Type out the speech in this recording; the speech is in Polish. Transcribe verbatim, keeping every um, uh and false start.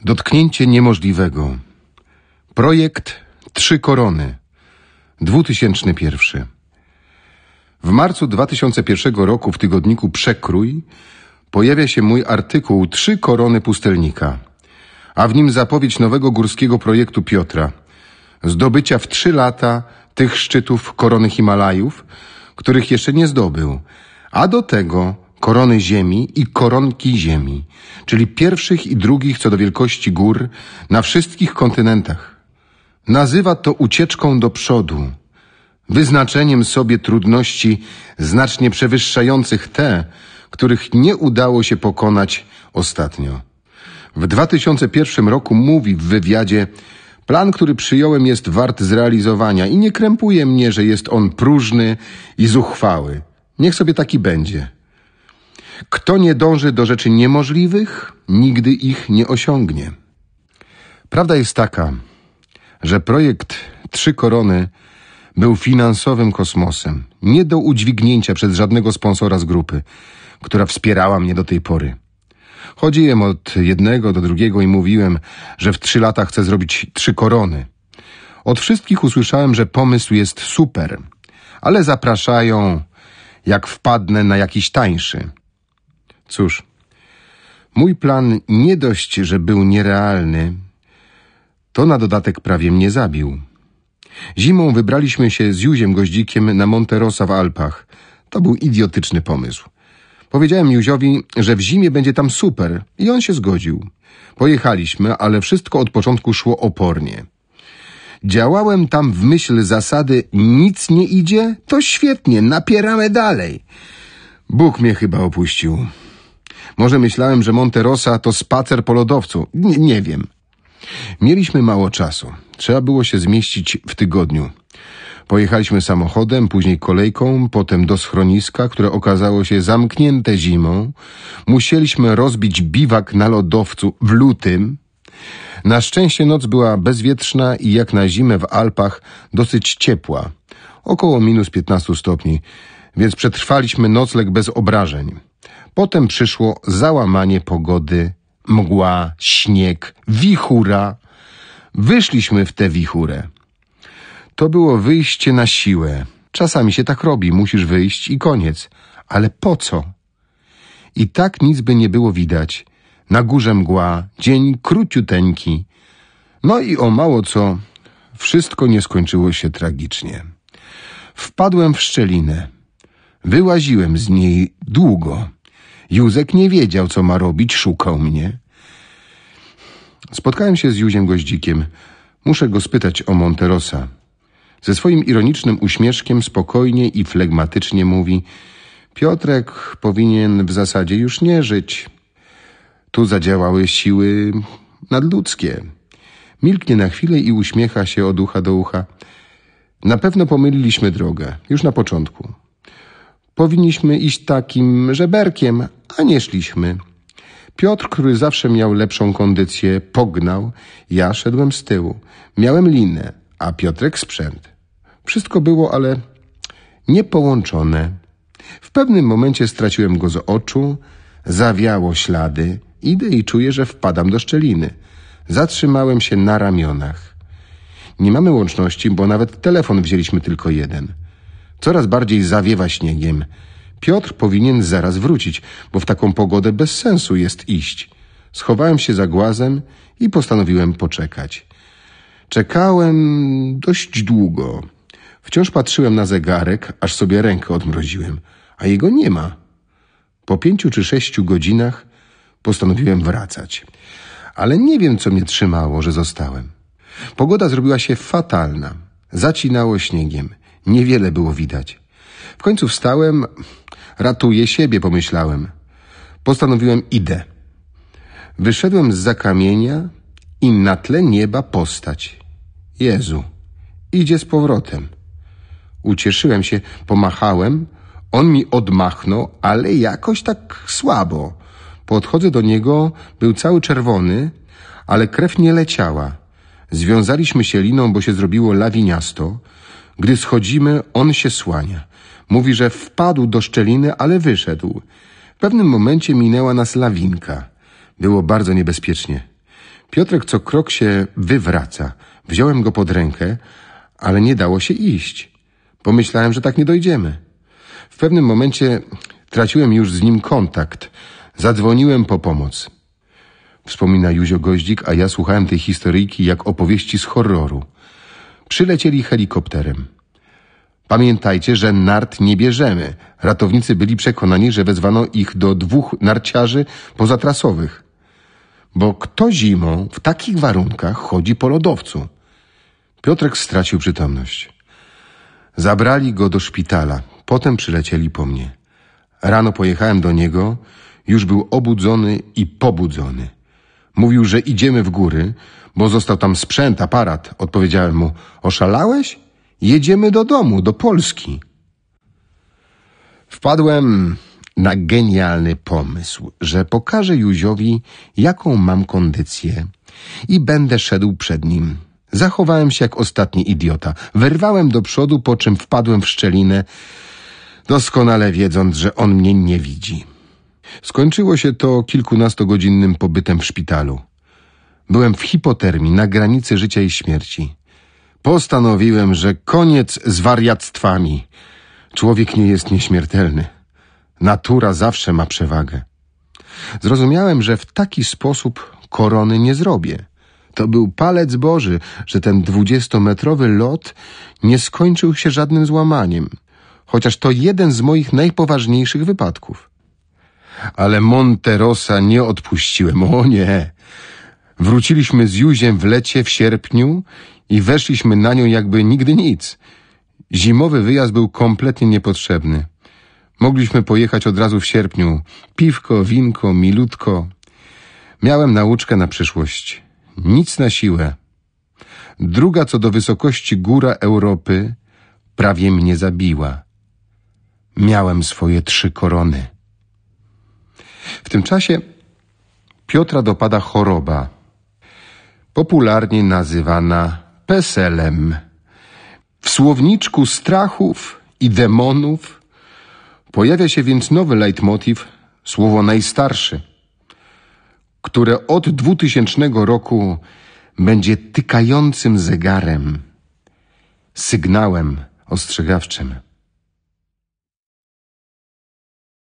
Dotknięcie niemożliwego. Projekt Trzy Korony. dwutysięczny pierwszy. W marcu dwa tysiące pierwszego roku w tygodniku Przekrój pojawia się mój artykuł Trzy Korony Pustelnika, a w nim zapowiedź nowego górskiego projektu Piotra. Zdobycia w trzy lata tych szczytów korony Himalajów, których jeszcze nie zdobył, a do tego korony ziemi i koronki ziemi, czyli pierwszych i drugich co do wielkości gór na wszystkich kontynentach. Nazywa to ucieczką do przodu, wyznaczeniem sobie trudności znacznie przewyższających te, których nie udało się pokonać ostatnio. W dwa tysiące pierwszym roku mówi w wywiadzie: plan, który przyjąłem, jest wart zrealizowania i nie krępuje mnie, że jest on próżny i zuchwały. Niech sobie taki będzie. Kto nie dąży do rzeczy niemożliwych, nigdy ich nie osiągnie. Prawda jest taka, że projekt Trzy Korony był finansowym kosmosem, nie do udźwignięcia przez żadnego sponsora z grupy, która wspierała mnie do tej pory. Chodziłem od jednego do drugiego i mówiłem, że w trzy lata chcę zrobić trzy korony. Od wszystkich usłyszałem, że pomysł jest super, ale zapraszają, jak wpadnę na jakiś tańszy. Cóż, mój plan nie dość, że był nierealny, to na dodatek prawie mnie zabił. Zimą wybraliśmy się z Józiem Goździkiem na Monte Rosa w Alpach. To był idiotyczny pomysł. Powiedziałem Józiowi, że w zimie będzie tam super i on się zgodził. Pojechaliśmy, ale wszystko od początku szło opornie. Działałem tam w myśl zasady nic nie idzie, to świetnie, napieramy dalej. Bóg mnie chyba opuścił. Może myślałem, że Monte Rosa to spacer po lodowcu. Nie, nie wiem. Mieliśmy mało czasu. Trzeba było się zmieścić w tygodniu. Pojechaliśmy samochodem, później kolejką, potem do schroniska, które okazało się zamknięte zimą. Musieliśmy rozbić biwak na lodowcu w lutym. Na szczęście noc była bezwietrzna i jak na zimę w Alpach dosyć ciepła. Około minus piętnaście stopni, więc przetrwaliśmy nocleg bez obrażeń. Potem przyszło załamanie pogody, mgła, śnieg, wichura. Wyszliśmy w tę wichurę. To było wyjście na siłę. Czasami się tak robi, musisz wyjść i koniec. Ale po co? I tak nic by nie było widać. Na górze mgła, dzień króciuteńki. No i o mało co, wszystko nie skończyło się tragicznie. Wpadłem w szczelinę. Wyłaziłem z niej długo. Józek nie wiedział, co ma robić, szukał mnie. Spotkałem się z Józiem Goździkiem. Muszę go spytać o Monte Rosa. Ze swoim ironicznym uśmieszkiem spokojnie i flegmatycznie mówi: Piotrek powinien w zasadzie już nie żyć. Tu zadziałały siły nadludzkie. Milknie na chwilę i uśmiecha się od ucha do ucha. Na pewno pomyliliśmy drogę, już na początku. Powinniśmy iść takim żeberkiem, a nie szliśmy. Piotr, który zawsze miał lepszą kondycję, pognał. Ja szedłem z tyłu. Miałem linę, a Piotrek sprzęt. Wszystko było, ale niepołączone. W pewnym momencie straciłem go z oczu, zawiało ślady. Idę i czuję, że wpadam do szczeliny. Zatrzymałem się na ramionach. Nie mamy łączności, bo nawet telefon wzięliśmy tylko jeden. Coraz bardziej zawiewa śniegiem. Piotr powinien zaraz wrócić, bo w taką pogodę bez sensu jest iść. Schowałem się za głazem i postanowiłem poczekać. Czekałem dość długo. Wciąż patrzyłem na zegarek, aż sobie rękę odmroziłem, a jego nie ma. Po pięciu czy sześciu godzinach postanowiłem wracać. Ale nie wiem, co mnie trzymało, że zostałem. Pogoda zrobiła się fatalna. Zacinało śniegiem. Niewiele było widać. W końcu wstałem. Ratuję siebie, pomyślałem. Postanowiłem, idę. Wyszedłem zza kamienia i na tle nieba postać. Jezu, idzie z powrotem. Ucieszyłem się, pomachałem. On mi odmachnął, ale jakoś tak słabo. Podchodzę do niego, był cały czerwony, ale krew nie leciała. Związaliśmy się liną, bo się zrobiło lawiniasto. Gdy schodzimy, on się słania. Mówi, że wpadł do szczeliny, ale wyszedł. W pewnym momencie minęła nas lawinka. Było bardzo niebezpiecznie. Piotrek co krok się wywraca. Wziąłem go pod rękę, ale nie dało się iść. Pomyślałem, że tak nie dojdziemy. W pewnym momencie traciłem już z nim kontakt. Zadzwoniłem po pomoc. Wspomina Józio Goździk, a ja słuchałem tej historyjki jak opowieści z horroru. Przylecieli helikopterem. Pamiętajcie, że nart nie bierzemy. Ratownicy byli przekonani, że wezwano ich do dwóch narciarzy pozatrasowych. Bo kto zimą w takich warunkach chodzi po lodowcu? Piotrek stracił przytomność. Zabrali go do szpitala. Potem przylecieli po mnie. Rano pojechałem do niego. Już był obudzony i pobudzony. Mówił, że idziemy w góry, bo został tam sprzęt, aparat. Odpowiedziałem mu, oszalałeś? Jedziemy do domu, do Polski. Wpadłem na genialny pomysł, że pokażę Józiowi, jaką mam kondycję i będę szedł przed nim. Zachowałem się jak ostatni idiota. Wyrwałem do przodu, po czym wpadłem w szczelinę, doskonale wiedząc, że on mnie nie widzi. Skończyło się to kilkunastogodzinnym pobytem w szpitalu. Byłem w hipotermii, na granicy życia i śmierci. Postanowiłem, że koniec z wariactwami. Człowiek nie jest nieśmiertelny. Natura zawsze ma przewagę. Zrozumiałem, że w taki sposób korony nie zrobię. To był palec Boży, że ten dwudziestometrowy lot nie skończył się żadnym złamaniem. Chociaż to jeden z moich najpoważniejszych wypadków. Ale Monterosa nie odpuściłem. O nie! Wróciliśmy z Józiem w lecie w sierpniu i weszliśmy na nią jakby nigdy nic. Zimowy wyjazd był kompletnie niepotrzebny. Mogliśmy pojechać od razu w sierpniu. Piwko, winko, milutko. Miałem nauczkę na przyszłość. Nic na siłę. Druga co do wysokości góra Europy prawie mnie zabiła. Miałem swoje trzy korony. W tym czasie Piotra dopada choroba, popularnie nazywana peselem. W słowniczku strachów i demonów pojawia się więc nowy leitmotiv, słowo najstarszy, które od dwutysięcznego roku będzie tykającym zegarem, sygnałem ostrzegawczym.